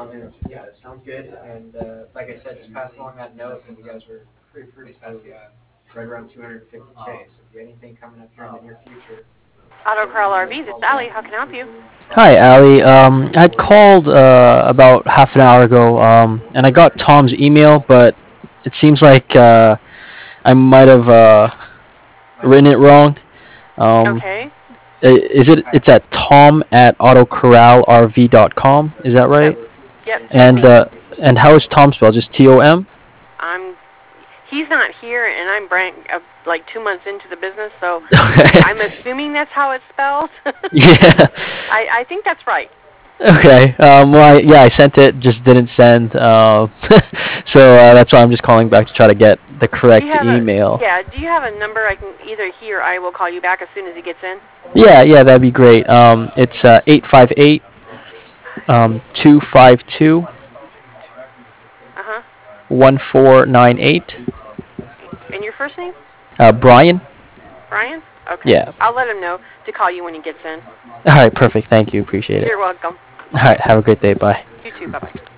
and yeah, it sounds good. And like I said, just pass along that note that you guys were pretty fruitful, right around 250K. So if you have anything coming up here in the near future, Auto feel free Corral to give me a RV, this call is Allie. back. How can I help you? Hi, Ali. I'd called about half an hour ago, and I got Tom's email, but it seems like I might have written it wrong. Um, Okay. is it? It's at tom at autocorralrv.com. Is that Yep. right? Yep. That's And me. how is Tom spelled? Just Tom? I'm. He's not here, and I'm like 2 months into the business, so Okay. I'm assuming that's how it's spelled. Yeah. I think that's right. Okay. Well, yeah, I sent it, just didn't send. So that's why I'm just calling back to try to get the Do you correct have a email. Yeah? Do you have a number I can either he or I will call you back as soon as he gets in? Yeah, yeah, that'd be great. It's 858 252 Uh huh. 1498. And your first name? Brian? Brian? Okay. Yeah. I'll let him know to call you when he gets in. All right, perfect. Thank you. Appreciate it. You're welcome. All right, have a great day. Bye. You too. Bye bye.